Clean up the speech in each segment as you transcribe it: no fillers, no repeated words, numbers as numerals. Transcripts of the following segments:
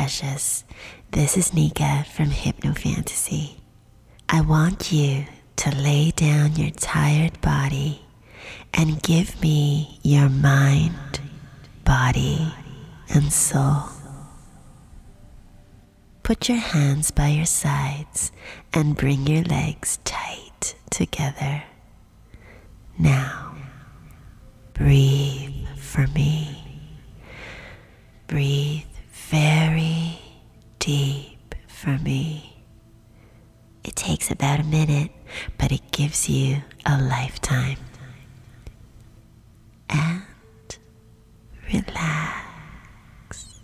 precious. This is Nika from Hypnofantasy. I want you to lay down your tired body and give me your mind, body, and soul. Put your hands by your sides and bring your legs tight together. Now, breathe for me. Breathe very deep for me. It takes about a minute, but it gives you a lifetime. And relax.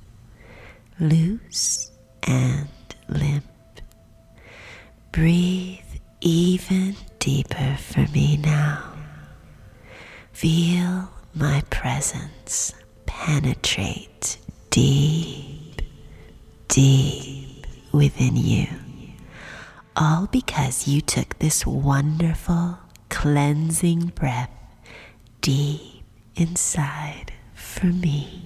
Loose and limp. Breathe even deeper for me now. Feel my presence penetrate deep, deep within you. All because you took this wonderful, cleansing breath deep inside for me.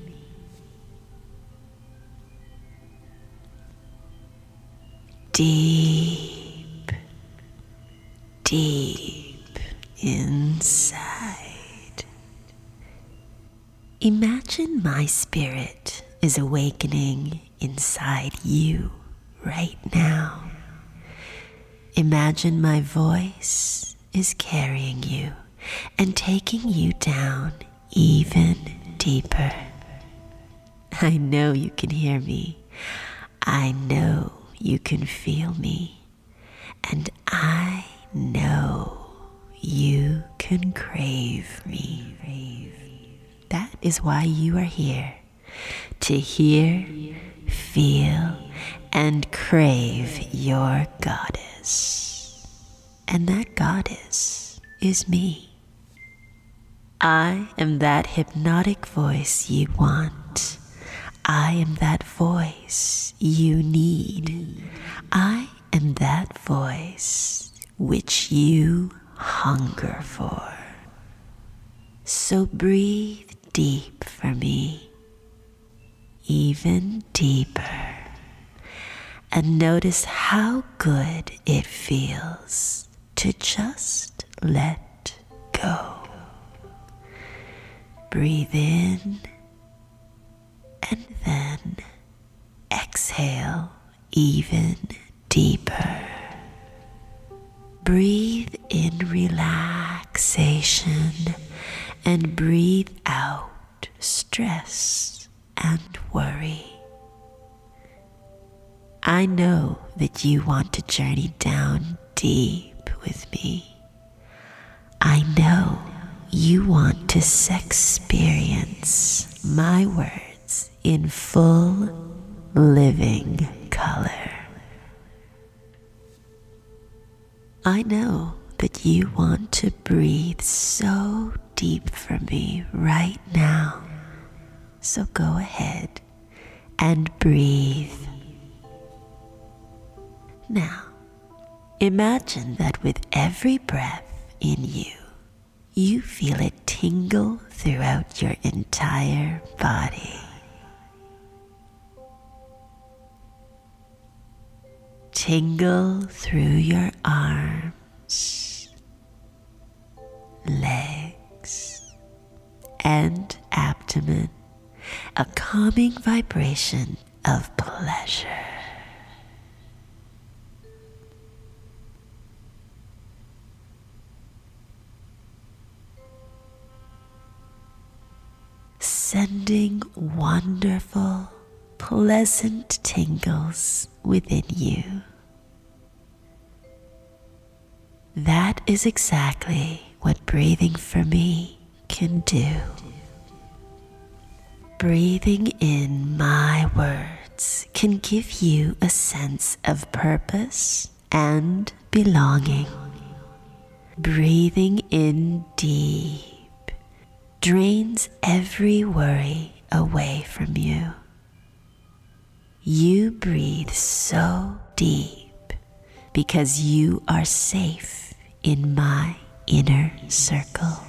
Deep, deep inside. Imagine my spirit is awakening inside you right now. Imagine my voice is carrying you and taking you down even deeper. I know you can hear me. I know you can feel me, and I know you can crave me. That is why you are here, to hear, feel, and crave your goddess. And that goddess is me. I am that hypnotic voice you want. I am that voice you need. I am that voice which you hunger for. So breathe deep for me, even deeper, and notice how good it feels to just let go. Breathe in and then exhale even deeper. Breathe in relaxation and breathe out stress and worry. I know that you want to journey down deep with me. I know you want to experience my words in full living color. I know that you want to breathe so deep for me right now. So go ahead and breathe. Now, imagine that with every breath in you, you feel it tingle throughout your entire body. Tingle through your arms, legs, and abdomen, a calming vibration of pleasure. Sending wonderful, pleasant tingles within you. That is exactly what breathing for me can do. Breathing in my words can give you a sense of purpose and belonging. Breathing in deep drains every worry away from you. You breathe so deep because you are safe in my inner circle.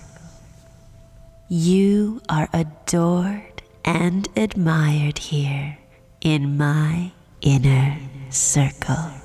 You are adored and admired here in my inner circle.